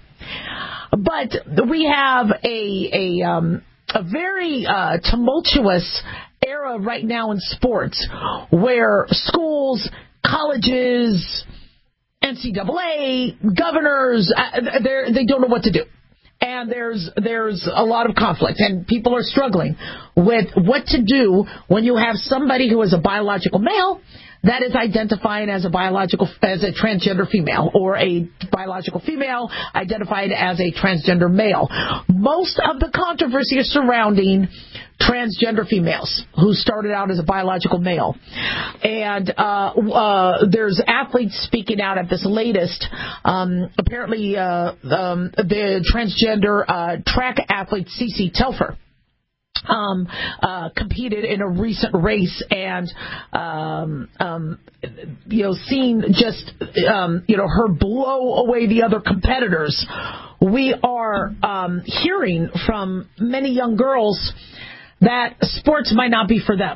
But we have a a um, a very uh, tumultuous era right now in sports, where schools, colleges, N C double A, governors, uh, they don't know what to do. And there's there's a lot of conflict, and people are struggling with what to do when you have somebody who is a biological male that is identifying as a biological as a transgender female, or a biological female identified as a transgender male. Most of the controversy is surrounding transgender females who started out as a biological male. And uh, uh, there's athletes speaking out at this latest. Um, apparently, uh, um, the transgender uh, track athlete Cece Telfer Um, uh, competed in a recent race, and um, um, you know, seen just um, you know her blow away the other competitors. We are um, hearing from many young girls that sports might not be for them.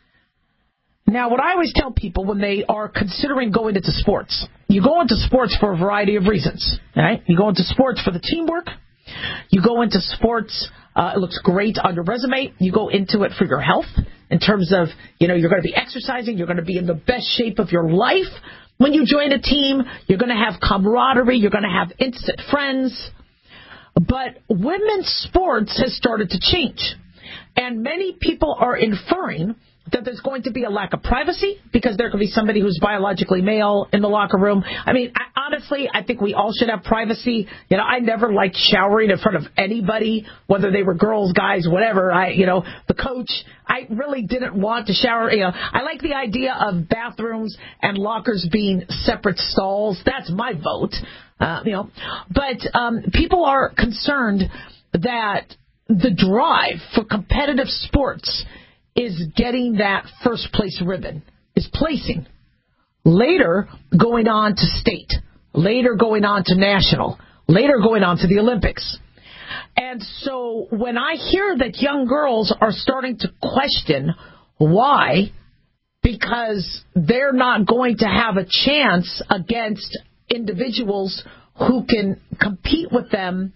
Now, what I always tell people when they are considering going into sports, you go into sports for a variety of reasons. Right? You go into sports for the teamwork. You go into sports. Uh, it looks great on your resume. You go into it for your health, in terms of, you know, you're going to be exercising. You're going to be in the best shape of your life. When you join a team, you're going to have camaraderie. You're going to have instant friends. But women's sports has started to change. And many people are inferring that there's going to be a lack of privacy because there could be somebody who's biologically male in the locker room. I mean, I, honestly, I think we all should have privacy. You know, I never liked showering in front of anybody, whether they were girls, guys, whatever. I, you know, the coach, I really didn't want to shower. You know, I like the idea of bathrooms and lockers being separate stalls. That's my vote. Uh, you know, but um, people are concerned that the drive for competitive sports is getting that first place ribbon, is placing. Later, going on to state. Later, going on to national. Later, going on to the Olympics. And so when I hear that young girls are starting to question why, because they're not going to have a chance against individuals who can compete with them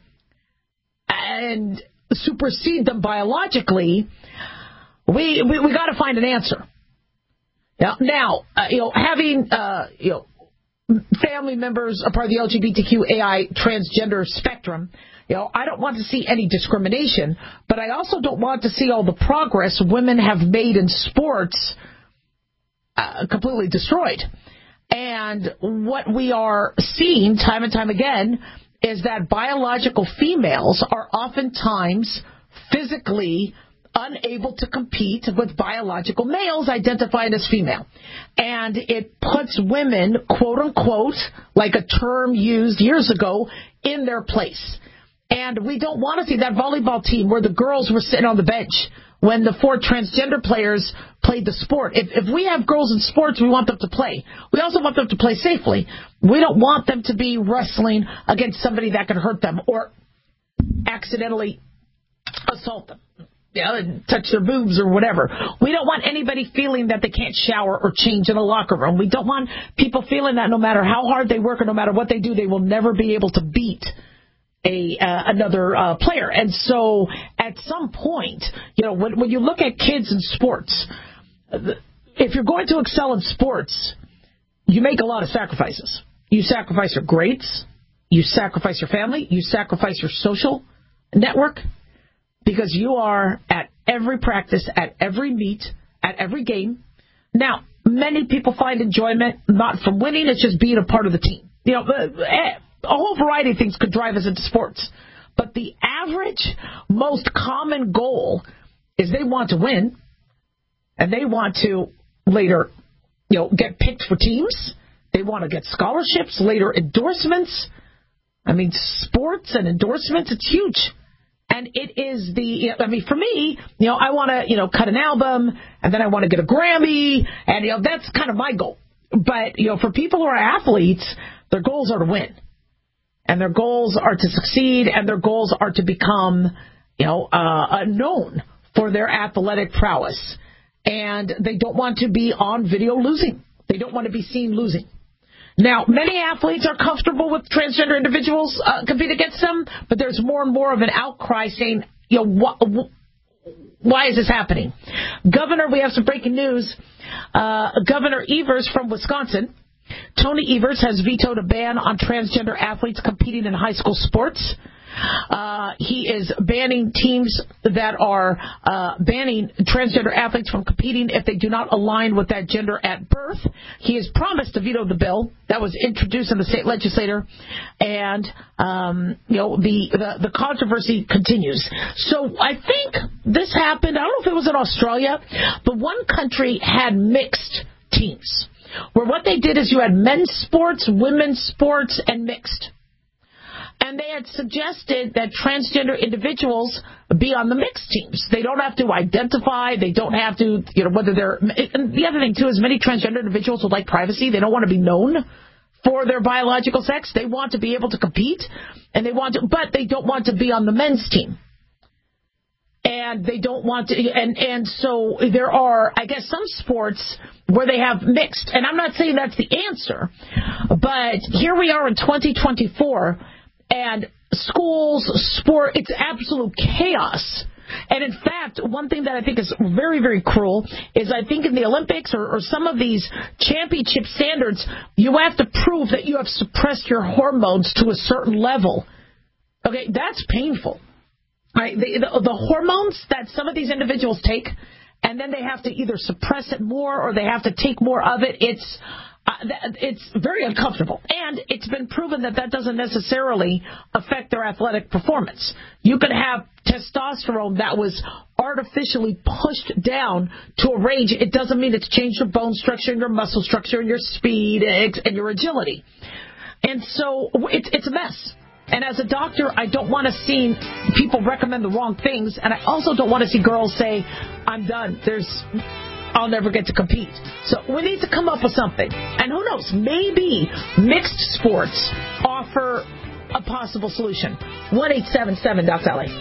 and supersede them biologically, We we, we got to find an answer. Now, now uh, you know, having uh, you know family members a part of the L G B T Q A I transgender spectrum, you know, I don't want to see any discrimination, but I also don't want to see all the progress women have made in sports uh, completely destroyed. And what we are seeing time and time again is that biological females are oftentimes physically unable to compete with biological males identified as female. And it puts women, quote unquote, like a term used years ago, in their place. And we don't want to see that volleyball team where the girls were sitting on the bench when the four transgender players played the sport. If, if we have girls in sports, we want them to play. We also want them to play safely. We don't want them to be wrestling against somebody that could hurt them or accidentally assault them. Yeah, and touch their boobs or whatever. We don't want anybody feeling that they can't shower or change in a locker room. We don't want people feeling that no matter how hard they work or no matter what they do, they will never be able to beat a uh, another uh, player. And so at some point, you know, when, when you look at kids in sports, if you're going to excel in sports, you make a lot of sacrifices. You sacrifice your grades. You sacrifice your family. You sacrifice your social network because you are at every practice, at every meet, at every game. Now, many people find enjoyment not from winning. It's just being a part of the team. You know, a whole variety of things could drive us into sports. But the average, most common goal is they want to win, and they want to later, you know, get picked for teams. They want to get scholarships, later endorsements. I mean, sports and endorsements, it's huge. And it is the, I mean, for me, you know, I want to, you know, cut an album, and then I want to get a Grammy, and, you know, that's kind of my goal. But, you know, for people who are athletes, their goals are to win. And their goals are to succeed, and their goals are to become, you know, uh, known for their athletic prowess. And they don't want to be on video losing. They don't want to be seen losing. Now, many athletes are comfortable with transgender individuals uh, compete against them, but there's more and more of an outcry saying, you know, wh- wh- why is this happening? Governor, we have some breaking news. Uh, Governor Evers from Wisconsin, Tony Evers, has vetoed a ban on transgender athletes competing in high school sports. Uh, he is banning teams that are uh, banning transgender athletes from competing if they do not align with that gender at birth. He has promised to veto the bill that was introduced in the state legislature, and um, you know the, the the controversy continues. So I think this happened. I don't know if it was in Australia, but one country had mixed teams, where what they did is you had men's sports, women's sports, and mixed. And they had suggested that transgender individuals be on the mixed teams. They don't have to identify. They don't have to, you know, whether they're... And the other thing, too, is many transgender individuals would like privacy. They don't want to be known for their biological sex. They want to be able to compete, and they want to, but they don't want to be on the men's team. And they don't want to... And, and so there are, I guess, some sports where they have mixed. And I'm not saying that's the answer, but here we are in twenty twenty-four... And schools, sport, it's absolute chaos. And in fact, one thing that I think is very, very cruel is I think in the Olympics or, or some of these championship standards, you have to prove that you have suppressed your hormones to a certain level. Okay, that's painful. All right, the, the, the hormones that some of these individuals take, and then they have to either suppress it more or they have to take more of it, it's... Uh, it's very uncomfortable, and it's been proven that that doesn't necessarily affect their athletic performance. You could have testosterone that was artificially pushed down to a range. It doesn't mean it's changed your bone structure and your muscle structure and your speed and your agility. And so it's, it's a mess. And as a doctor, I don't want to see people recommend the wrong things, and I also don't want to see girls say, I'm done. There's... I'll never get to compete. So we need to come up with something. And who knows, maybe mixed sports offer a possible solution. one eight seven seven Doc Dolly.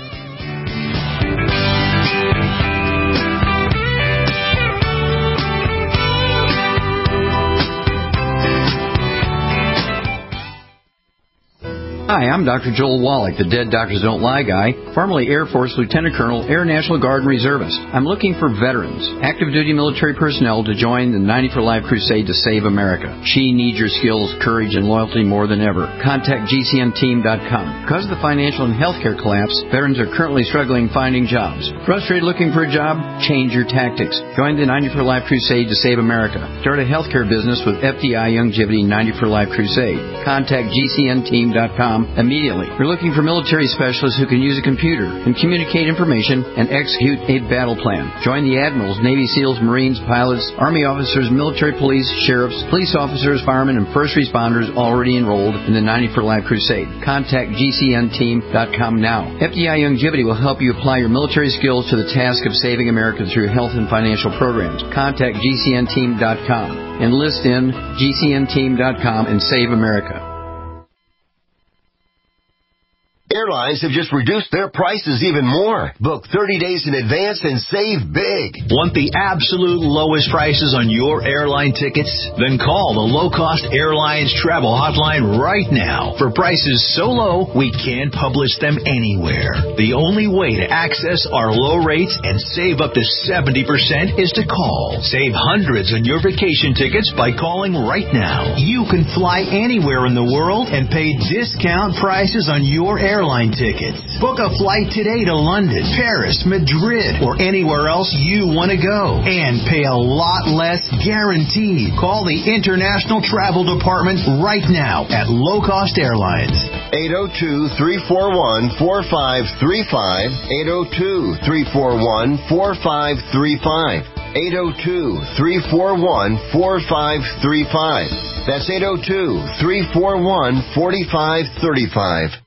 Hi, I'm Doctor Joel Wallach, the Dead Doctors Don't Lie guy, formerly Air Force Lieutenant Colonel, Air National Guard Reservist. I'm looking for veterans, active duty military personnel to join the ninety for Life crusade to save America. She needs your skills, courage, and loyalty more than ever. Contact G C N team dot com. Because of the financial and healthcare collapse, veterans are currently struggling finding jobs. Frustrated looking for a job? Change your tactics. Join the ninety for Life crusade to save America. Start a healthcare business with F D I Youngevity ninety for Life crusade. Contact G C N team dot com immediately. We're looking for military specialists who can use a computer and communicate information and execute a battle plan. Join the admirals, Navy SEALs, Marines, pilots, Army officers, military police, sheriffs, police officers, firemen, and first responders already enrolled in the ninety for Life crusade. Contact G C N team dot com now. F D I Youngevity will help you apply your military skills to the task of saving America through health and financial programs. Contact G C N team dot com. Enlist in G C N team dot com and save America. Airlines have just reduced their prices even more. Book thirty days in advance and save big. Want the absolute lowest prices on your airline tickets? Then call the Low Cost Airlines Travel Hotline right now for prices so low we can't publish them anywhere. The only way to access our low rates and save up to seventy percent is to call. Save hundreds on your vacation tickets by calling right now. You can fly anywhere in the world and pay discount prices on your airline tickets. Book a flight today to London, Paris, Madrid, or anywhere else you want to go and pay a lot less guaranteed. Call the International Travel Department right now at Low Cost Airlines. eight oh two, three four one, four five three five. eight oh two, three four one, four five three five. eight oh two, three four one, four five three five. That's eight oh two, three four one, four five three five.